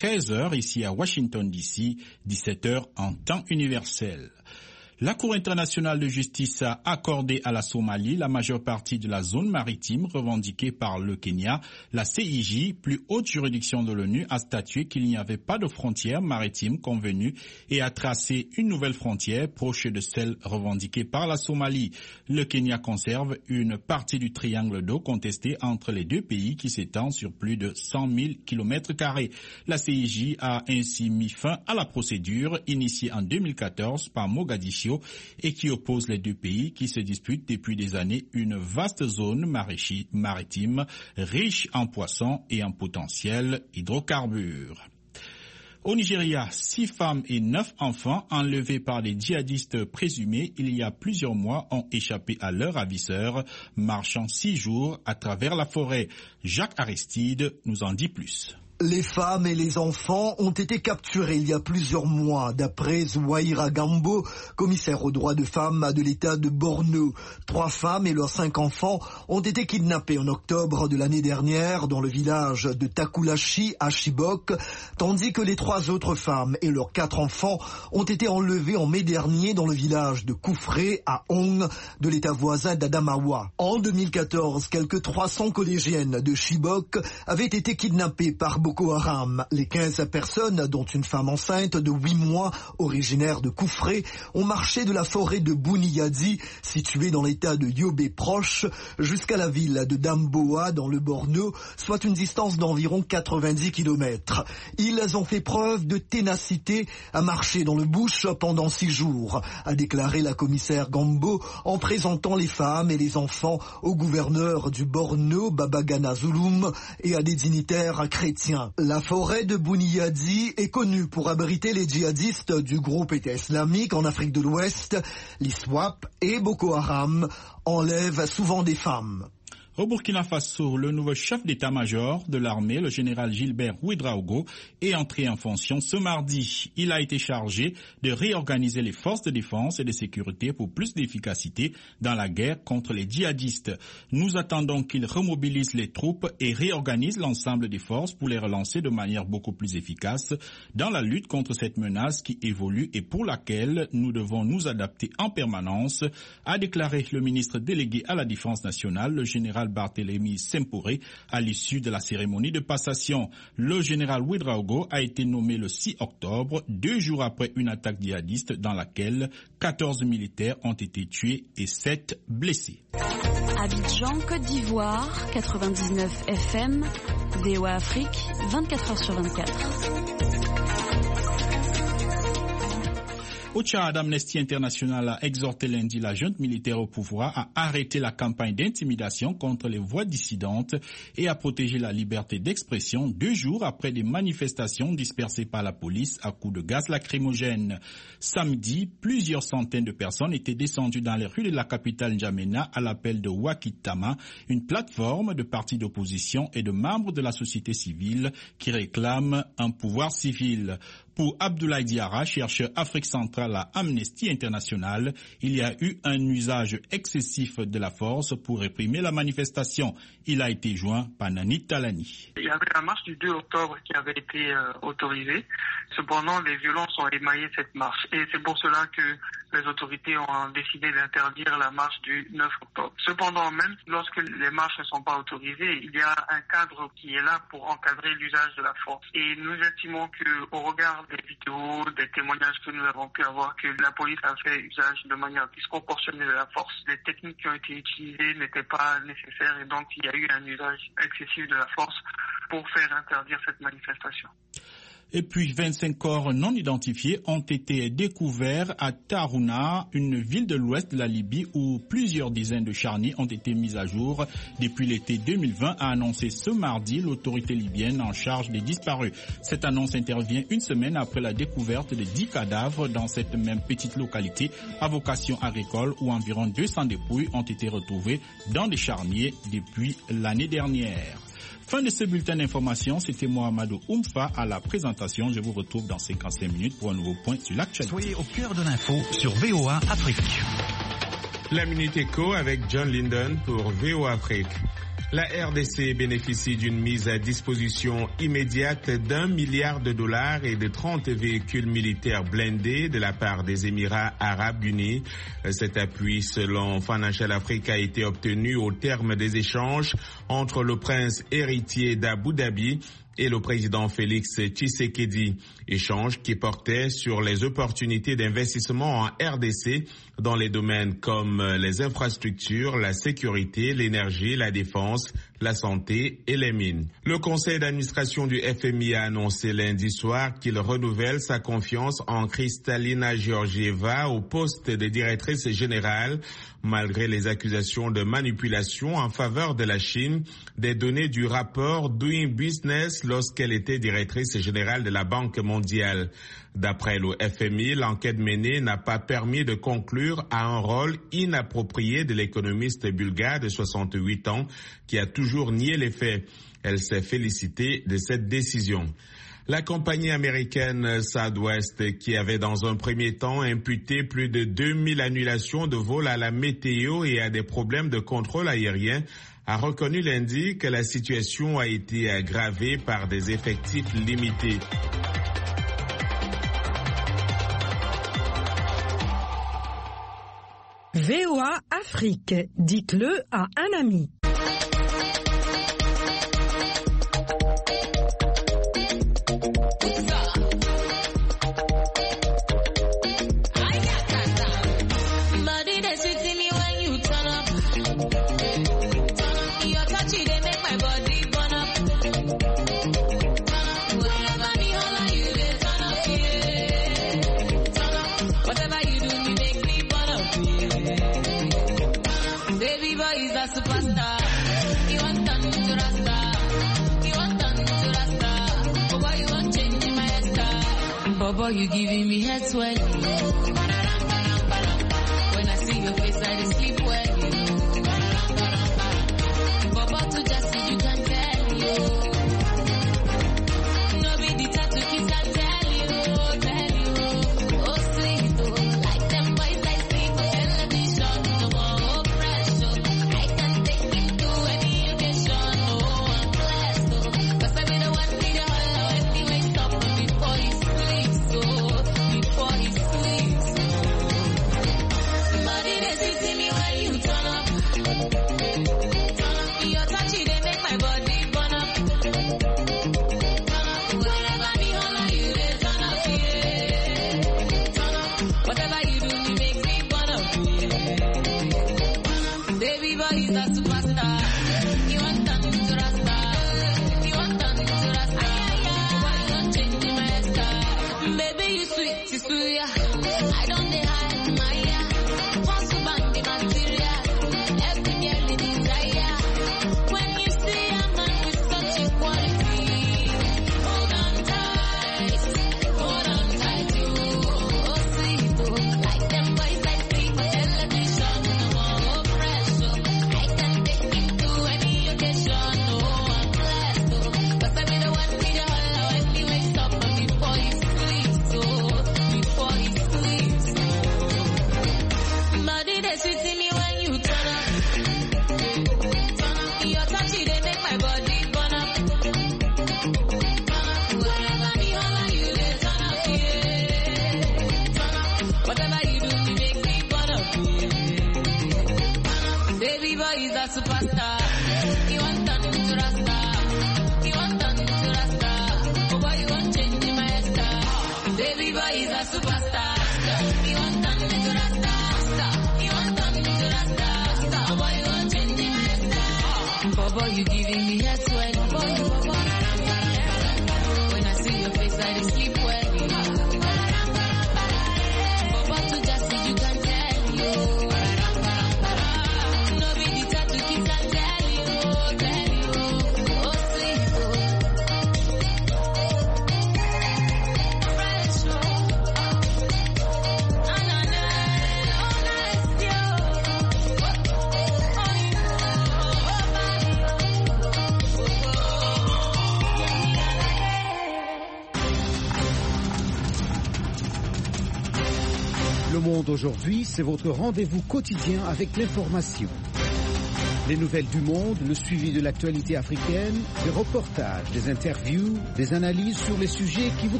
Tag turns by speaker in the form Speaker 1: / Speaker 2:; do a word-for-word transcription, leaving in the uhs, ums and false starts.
Speaker 1: treize heures ici à Washington D C, dix-sept heures en temps universel. La Cour internationale de justice a accordé à la Somalie la majeure partie de la zone maritime revendiquée par le Kenya. La C I J, plus haute juridiction de l'ONU, a statué qu'il n'y avait pas de frontière maritime convenue et a tracé une nouvelle frontière proche de celle revendiquée par la Somalie. Le Kenya conserve une partie du triangle d'eau contesté entre les deux pays qui s'étend sur plus de cent mille kilomètres carrés. La C I J a ainsi mis fin à la procédure initiée en deux mille quatorze par Mogadiscio et qui oppose les deux pays qui se disputent depuis des années une vaste zone maritime riche en poissons et en potentiel hydrocarbures. Au Nigeria, six femmes et neuf enfants enlevés par des djihadistes présumés il y a plusieurs mois ont échappé à leurs ravisseurs, marchant six jours à travers la forêt. Jacques Aristide nous en dit plus.
Speaker 2: Les femmes et les enfants ont été capturés il y a plusieurs mois, d'après Zouaïra Gambo, commissaire aux droits de femmes de l'État de Borno. Trois femmes et leurs cinq enfants ont été kidnappés en octobre de l'année dernière dans le village de Takulashi à Chibok, tandis que les trois autres femmes et leurs quatre enfants ont été enlevés en mai dernier dans le village de Koufré à Hong de l'État voisin d'Adamawa. En deux mille quatorze, quelques trois cents collégiennes de Chibok avaient été kidnappées par Boko Haram. Les quinze personnes, dont une femme enceinte de huit mois, originaire de Koufré, ont marché de la forêt de Bouniyadi, située dans l'état de Yobe proche, jusqu'à la ville de Damboa dans le Borno, soit une distance d'environ quatre-vingt-dix kilomètres. Ils ont fait preuve de ténacité à marcher dans le bush pendant six jours, a déclaré la commissaire Gambo en présentant les femmes et les enfants au gouverneur du Borno, Babagana Zulum, et à des dignitaires chrétiens. La forêt de Bouniyadi est connue pour abriter les djihadistes du groupe État islamique en Afrique de l'Ouest. L'ISWAP et Boko Haram enlèvent souvent des femmes.
Speaker 1: Au Burkina Faso, le nouveau chef d'état-major de l'armée, le général Gilbert Ouedraogo, est entré en fonction ce mardi. Il a été chargé de réorganiser les forces de défense et de sécurité pour plus d'efficacité dans la guerre contre les djihadistes. Nous attendons qu'il remobilise les troupes et réorganise l'ensemble des forces pour les relancer de manière beaucoup plus efficace dans la lutte contre cette menace qui évolue et pour laquelle nous devons nous adapter en permanence, a déclaré le ministre délégué à la Défense nationale, le général Barthélemy Semporé, à l'issue de la cérémonie de passation. Le général Ouedraogo a été nommé le six octobre, deux jours après une attaque djihadiste dans laquelle quatorze militaires ont été tués et sept blessés.
Speaker 3: Abidjan, Côte d'Ivoire, quatre-vingt-dix-neuf F M, V O A Afrique, vingt-quatre heures sur vingt-quatre.
Speaker 1: Au Tchad, Amnesty International a exhorté lundi la junte militaire au pouvoir à arrêter la campagne d'intimidation contre les voix dissidentes et à protéger la liberté d'expression deux jours après des manifestations dispersées par la police à coups de gaz lacrymogène. Samedi, plusieurs centaines de personnes étaient descendues dans les rues de la capitale N'Djamena à l'appel de Wakitama, une plateforme de partis d'opposition et de membres de la société civile qui réclament un pouvoir civil. Pour Abdoulaye Diarra, chercheur Afrique centrale à Amnesty International, il y a eu un usage excessif de la force pour réprimer la manifestation. Il a été joint par Nani Talani.
Speaker 4: Il y avait la marche du deux octobre qui avait été euh, autorisée. Cependant, les violences ont émaillé cette marche. Et c'est pour cela que les autorités ont décidé d'interdire la marche du neuf octobre. Cependant, même lorsque les marches ne sont pas autorisées, il y a un cadre qui est là pour encadrer l'usage de la force. Et nous estimons qu'au regard des vidéos, des témoignages que nous avons pu avoir, que la police a fait usage de manière disproportionnée de la force. Les techniques qui ont été utilisées n'étaient pas nécessaires et donc il y a eu un usage excessif de la force pour faire interdire cette manifestation.
Speaker 1: Et puis vingt-cinq corps non identifiés ont été découverts à Tarhouna, une ville de l'ouest de la Libye où plusieurs dizaines de charniers ont été mis à jour depuis l'été deux mille vingt, a annoncé ce mardi l'autorité libyenne en charge des disparus. Cette annonce intervient une semaine après la découverte de dix cadavres dans cette même petite localité à vocation agricole où environ deux cents dépouilles ont été retrouvées dans des charniers depuis l'année dernière. Fin de ce bulletin d'information, c'était Mohamedou Oumfa à la présentation. Je vous retrouve dans cinquante-cinq minutes pour un nouveau point sur l'actualité.
Speaker 5: Soyez au cœur de l'info sur V O A Afrique.
Speaker 6: La Minute Éco avec John Linden pour V O A Afrique. La R D C bénéficie d'une mise à disposition immédiate d'un milliard de dollars et de trente véhicules militaires blindés de la part des Émirats arabes unis. Cet appui, selon Financial Africa, a été obtenu au terme des échanges entre le prince héritier d'Abu Dhabi et le président Félix Tshisekedi. Échange qui portait sur les opportunités d'investissement en R D C dans les domaines comme les infrastructures, la sécurité, l'énergie, la défense, la santé et les mines. Le conseil d'administration du F M I a annoncé lundi soir qu'il renouvelle sa confiance en Kristalina Georgieva au poste de directrice générale, malgré les accusations de manipulation en faveur de la Chine des données du rapport Doing Business lorsqu'elle était directrice générale de la Banque mondiale. D'après le F M I, l'enquête menée n'a pas permis de conclure à un rôle inapproprié de l'économiste bulgare de soixante-huit ans qui a toujours nié les faits. Elle s'est félicitée de cette décision. La compagnie américaine Southwest, qui avait dans un premier temps imputé plus de deux mille annulations de vols à la météo et à des problèmes de contrôle aérien, a reconnu lundi que la situation a été aggravée par des effectifs limités.
Speaker 7: V O A Afrique, dites-le à un ami.
Speaker 8: Boy, you giving me head swelling. When I see your face, I just sleep well. Bobo to just see you can tell you. No be the tattoo kiss I tell you, tell you. Oh sweet, oh, like them boys I see for television. No more pressure. I can take it to any occasion. Oh, I'm blessed, oh, 'cause I be the one need a hello anyway. Stop me before you sleep. Before he sleeps, body they sweet me when you turn up. Turn up, your touch they make my body burn up. Turn up, wherever me holler you they turn up, yeah. Turn up, whatever you do me make me burn up, yeah. Baby boy is a superstar. You want turn to Rasta, you want turn to Rasta. Why you not changing my style, baby? Sweet, sweet, I don't hide my ear. Want to bang the material, every girl in desire. When you see a man with such equality, hold on tight, hold on tight, you. Oh sweet, oh, like them boys I see for television. No more pressure, I can take it to any occasion. Oh, I'm blessed, oh, 'cause I be the one with the hello anyway. Stop me before you sleep, so. Before he sleeps, body they sweet me when you turn up. Turn up, your touch they make my body burn up. Turn up, wherever me holler you they turn up, yeah. Turn up, whatever you do me make me burn up, yeah. Baby boy is a superstar. You want turn to Rasta, you want turn to Rasta. Oh boy you want change my style. Baby boy is a superstar. You want turn to Rasta, you want turn to Rasta. Oh boy you want change my style. Bobo you giving me head swell. When I see your face I just sleep well. Bobo to just see you can tell you. No be the tattoo kiss I tell you, tell you. Oh sweet, oh. Fresh, oh.
Speaker 9: Le Monde aujourd'hui, c'est votre rendez-vous quotidien avec l'information. Les nouvelles du monde, le suivi de l'actualité africaine, des reportages, des interviews, des analyses sur les sujets qui vous